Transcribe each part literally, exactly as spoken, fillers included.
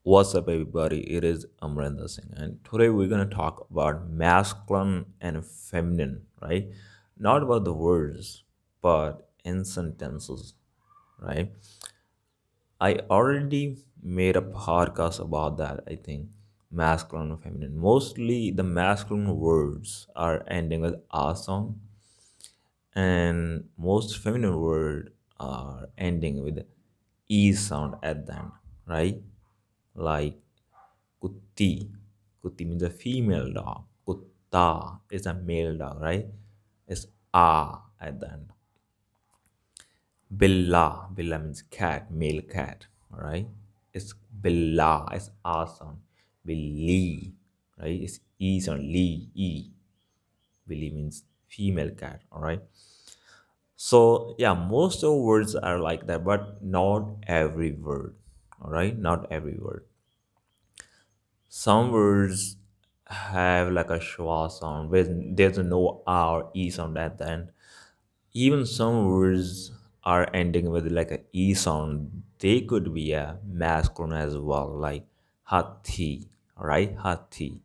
What's up, everybody? It is Amrinder Singh, and today we're going to talk about masculine and feminine, right? Not about the words, but in sentences, right? I already made a podcast about that, I think, masculine and feminine. Mostly the masculine words are ending with a sound, and most feminine words are ending with e sound at the end, right? Like Kutti. Kutti means a female dog. Kutta is a male dog, right? It's a at the end. Billa. Billa means cat, male cat. Alright? It's Billa. It's a sound. Billy. Right? It's E sound. Lee. E. Billy means female cat. Alright? So yeah, most of words are like that, but not every word. Alright? Not every word. Some words have like a schwa sound where there's no R or E sound at the end. Even some words are ending with like a E sound. They could be a masculine as well, like hati, right? Hati.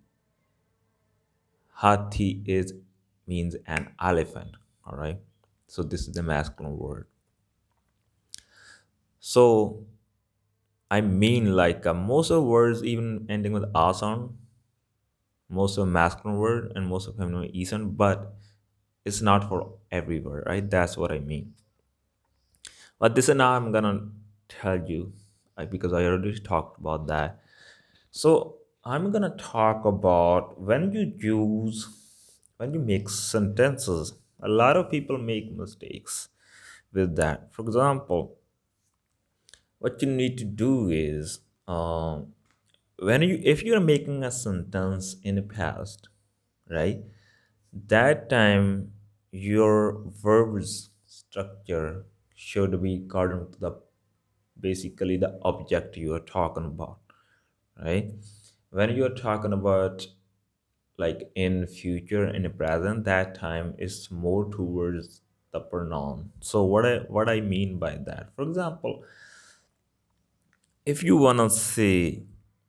Hati is means an elephant, all right? So this is the masculine word. So I mean like uh, most of words even ending with a sound, most of masculine word and most of feminine e sound, but it's not for every word, right? That's what I mean. But this and now I'm gonna tell you uh, because I already talked about that. So I'm gonna talk about when you use when you make sentences. A lot of people make mistakes with that. For example, what you need to do is um, when you if you're making a sentence in the past, right? That time your verbs structure should be according to the basically the object you are talking about, right? When you're talking about like in future in the present, that time is more towards the pronoun. So what i what i mean by that, for example, if you want to say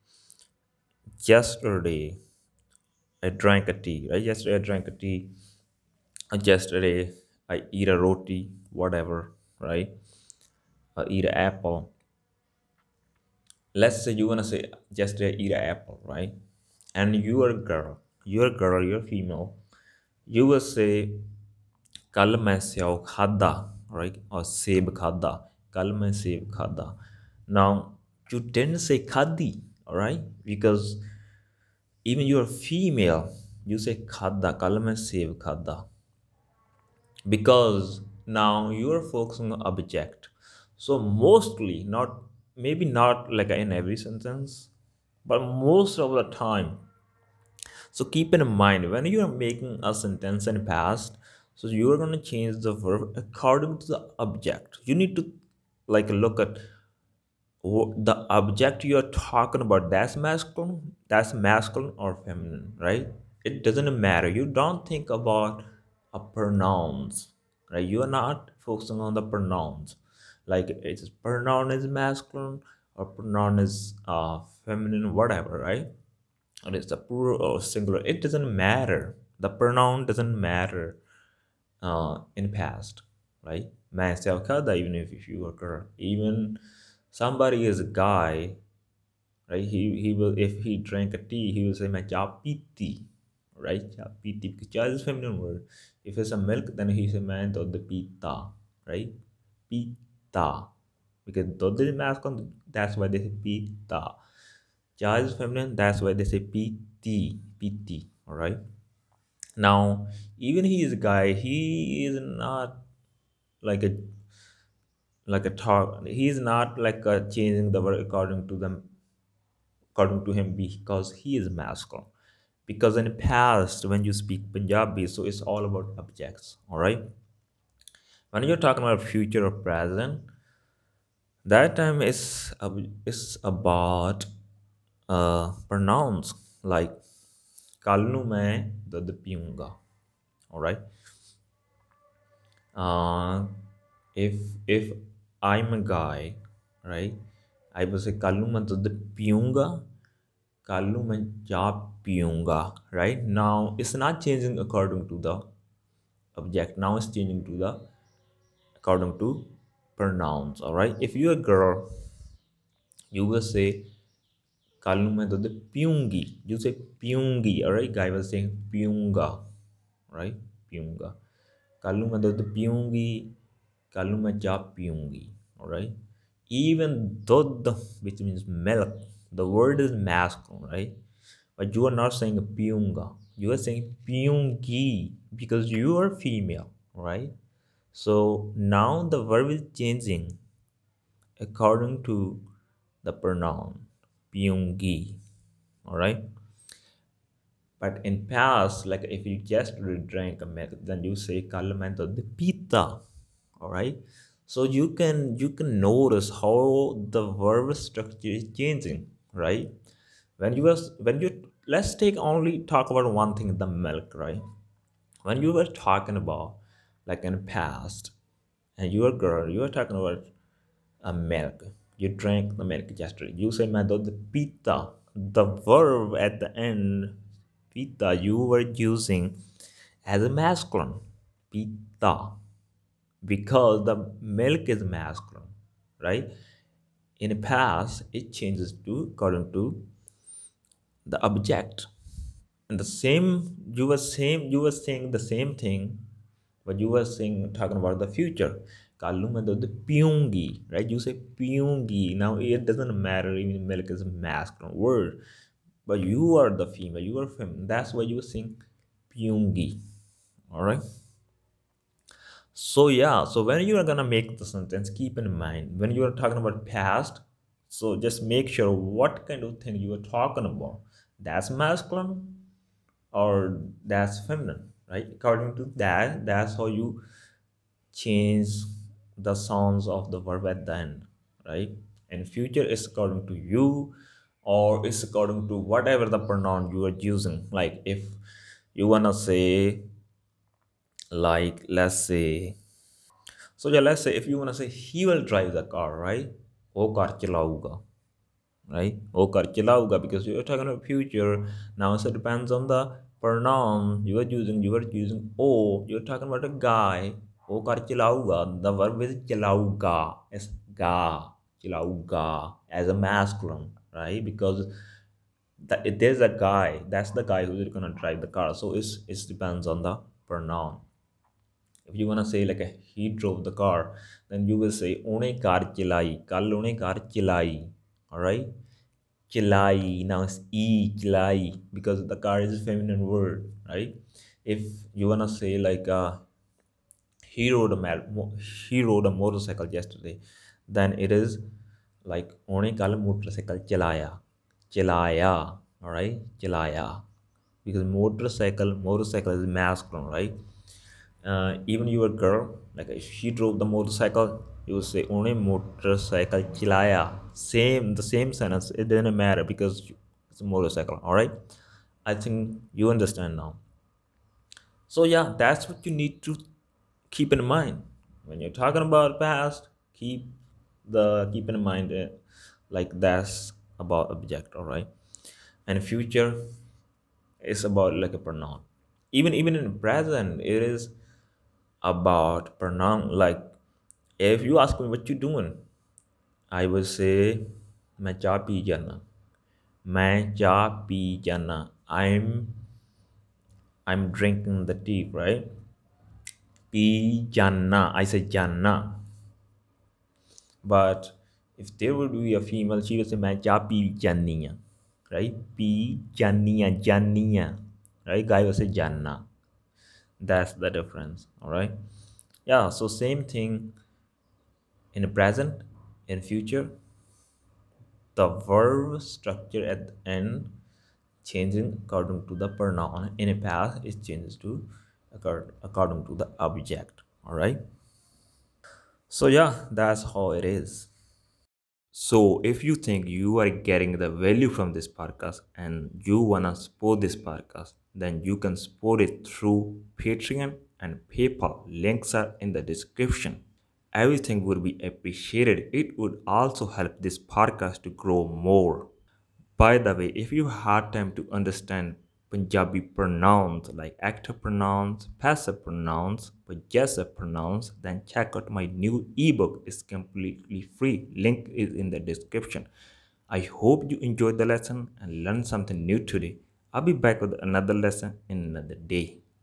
yesterday I drank a tea, right? Yesterday I drank a tea. Uh, yesterday I eat a roti, whatever, right? I eat an apple. Let's say you wanna say yesterday I eat an apple, right? And you're a girl, you're a girl, you're female. You will say कल मैं save खादा, right? Or सेब खादा. कल मैं सेब खादा. Now you didn't say khadi, alright? Because even you're female, you say khada, kal main seb khada. Because now you're focusing on object. So mostly, not maybe not like in every sentence, but most of the time. So keep in mind when you are making a sentence in past, so you are going to change the verb according to the object. You need to like look at wh- the object you're talking about, that's masculine, that's masculine or feminine, right? It doesn't matter. You don't think about a pronouns, right? You are not focusing on the pronouns, like it's pronoun is masculine or pronoun is uh, feminine, whatever, right? Or it's a plural or singular, it doesn't matter. The pronoun doesn't matter uh, in past, right? Myself, kada, even if, if you are girl, even somebody is a guy, right? He he will if he drank a tea, he will say my cha piti, right? Cha piti because cha is feminine word. If it's a milk, then he say man dod pita, right? Pita because dod is masculine, that's why they say pita. Cha is feminine, that's why they say piti, piti, all right? Now, even he is a guy, he is not like a like a talk. He is not like a changing the word according to them according to him because he is masculine. Because in the past, when you speak Punjabi, so it's all about objects. All right. When you're talking about future or present, that time is ab- is about uh, pronouns like ਕੱਲ ਨੂੰ ਮੈਂ ਦੁੱਧ ਪੀਊਂਗਾ. All right. uh, if if I'm a guy, right, I will say kallu main dudh piyunga, kallu main cha piyunga. Right now it's not changing according to the object, now it's changing to the according to pronouns. All right, if you're a girl, you will say kallu main dudh piyungi, you say piyungi. All right, guy was saying piyunga, right? Piyunga. Kallu main dudh piyungi, kallu main cha piyungi. All right, even dudh, which means milk, the word is masculine, right? But you are not saying piyunga, you are saying piyungi because you are female, right? So now the verb is changing according to the pronoun pyungi. All right, but in past, like if you just drank a milk, then you say kal main dudh pita. All right, so you can you can notice how the verb structure is changing, right? When you was when you let's take only talk about one thing, the milk, right? When you were talking about like in past, and you are girl, you are talking about a milk. You drank the milk yesterday. You say मैं दूध pita. The verb at the end, pita, you were using as a masculine. Pita. Because the milk is masculine, right? In the past, it changes to according to the object. And the same, you were same, you were saying the same thing, but you were saying talking about the future. Kalu mein dudh piyungi, right? You say piyungi. Now it doesn't matter even milk is a masculine word, but you are the female, you are feminine. That's why you were saying piyungi. All right. So yeah, so when you are gonna make the sentence, keep in mind when you are talking about past. So just make sure what kind of thing you are talking about. That's masculine or that's feminine, right? According to that, that's how you change the sounds of the verb at the end, right? And future is according to you, or it's according to whatever the pronoun you are using. Like if you wanna say, like let's say, so yeah, let's say if you wanna say he will drive the car, right? वो car चलाऊगा, right? वो car चलाऊगा, because you're talking about future. Now so it depends on the pronoun you are using. You are using oh, you're talking about a guy. वो car चलाऊगा, the verb is चलाऊगा, it's ga, चलाऊगा as a masculine, right? Because that it is a guy, that's the guy who's gonna drive the car. So it's it depends on the pronoun. If you wanna say like a, he drove the car, then you will say ਉਹਨੇ car ਚਲਾਈ, ਕੱਲ ਉਹਨੇ car ਚਲਾਈ. All right, chilai, now it's e chilai because the car is a feminine word, right? If you wanna say like uh, he rode a mo- he rode a motorcycle yesterday, then it is like ਉਹਨੇ ਕੱਲ motorcycle ਚਲਾਇਆ, ਚਲਾਇਆ. All right, ਚਲਾਇਆ, because motorcycle motorcycle is masculine, right? Uh, even you a girl, like if she drove the motorcycle, you will say only motorcycle chilaya. Same, the same sentence. It didn't matter because it's a motorcycle. All right. I think you understand now. So yeah, that's what you need to keep in mind when you're talking about past. Keep the keep in mind it like that's about object. All right, and future is about like a pronoun. Even even in present, it is about pronoun. Like if you ask me what you doing, I will say मैं चाय P जाना, मैं चाय P जाना. I'm I'm drinking the tea, right? Pee jana, I say jana. But if there would be a female, she would say मैं चाय P जानी है, right? Pee जानी है, जानी है, right? Guy will say jana. That's the difference. All right. Yeah. So same thing in the present, in future, the verb structure at the end changing according to the pronoun. In a past, it changes to accord- according to the object. All right. So yeah, that's how it is. So if you think you are getting the value from this podcast and you wanna support this podcast, then you can support it through Patreon and PayPal. Links are in the description. everything would be appreciated. It would also help this podcast to grow more. By the way, if you had time to understand Punjabi pronouns like active pronouns, passive pronouns, possessive pronouns, then check out my new ebook. It's completely free. Link is in the description. I hope you enjoyed the lesson and learned something new today. I'll be back with another lesson in another day.